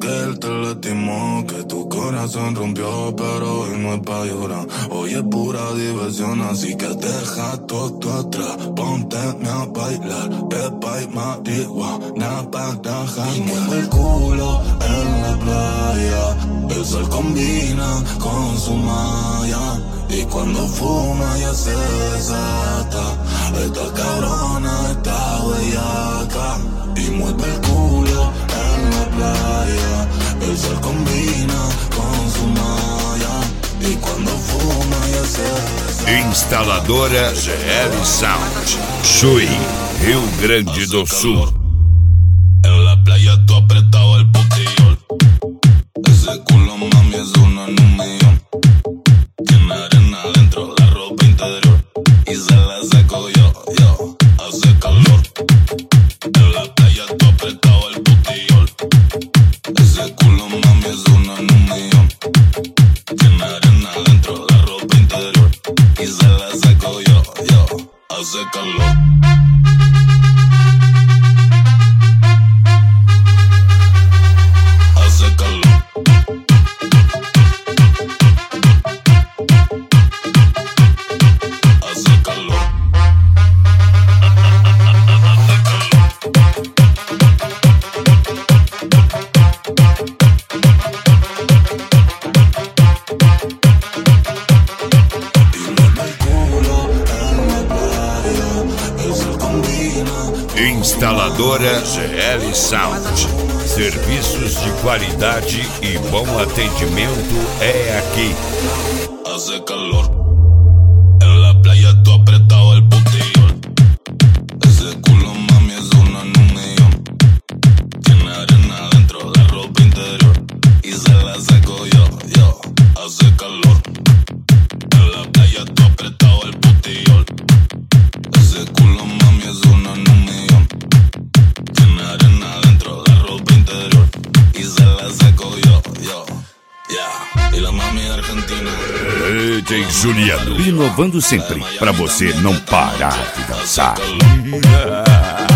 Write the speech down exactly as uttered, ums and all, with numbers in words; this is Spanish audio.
que él te lastimó, que tu corazón rompió, pero hoy no es pa' llorar. Hoy es pura diversión, así que deja todo atrás. Ponte a bailar, pepa y marihuana para jalar. Y mueve el culo en la playa, el sol combina con su malla. Y cuando fuma ya se desata. Esta cabrona está bellaca. Y mueve el culo en la playa, el sol combina con su malla. E quando fuma já se... Instaladora G L Sound, Chuí, Rio Grande do Sul. En la playa tú apretado el botellón. Ese culo mami es una en un millón. Tiene arena adentro, la ropa interior. Y se la saco yo, yo, hace calor. En la playa tú apretado el botellón. Ese culo mami es una en un millón. Tiene arena adentro, la ropa interior. Y se la saco yo, yo, hace calor. Hace calor. Hace calor. Instaladora G L Sound. Serviços de qualidade e bom atendimento é aqui. Hace calor. En la playa tú apretado el botellón. Ese culo mami es una en un millón. Tiene arena adentro, la ropa interior. Y se la saco yo, yo. Hace calor. En la playa tú apretado el botellón. Ese culo mami es una en un millón. Tiene arena adentro, la ropa interior. Y se la saco yo, yo. Yeah. E la mami é argentina. D J Juliano, inovando sempre pra você não parar de dançar.